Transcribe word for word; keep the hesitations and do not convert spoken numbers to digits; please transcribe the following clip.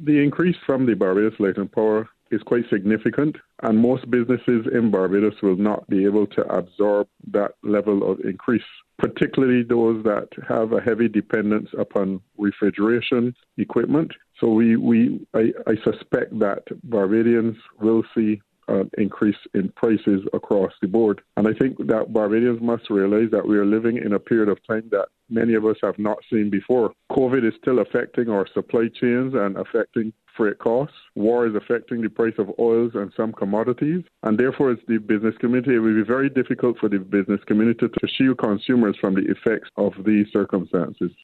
The increase from the Barbados Light and Power is quite significant, and most businesses in Barbados will not be able to absorb that level of increase, particularly those that have a heavy dependence upon refrigeration equipment. So we, we I, I suspect that Barbadians will see an increase in prices across the board. And I think that Barbadians must realize that we are living in a period of time that many of us have not seen before. COVID is still affecting our supply chains and affecting freight costs. War is affecting the price of oils and some commodities. And therefore, it's the business community. It will be very difficult for the business community to shield consumers from the effects of these circumstances.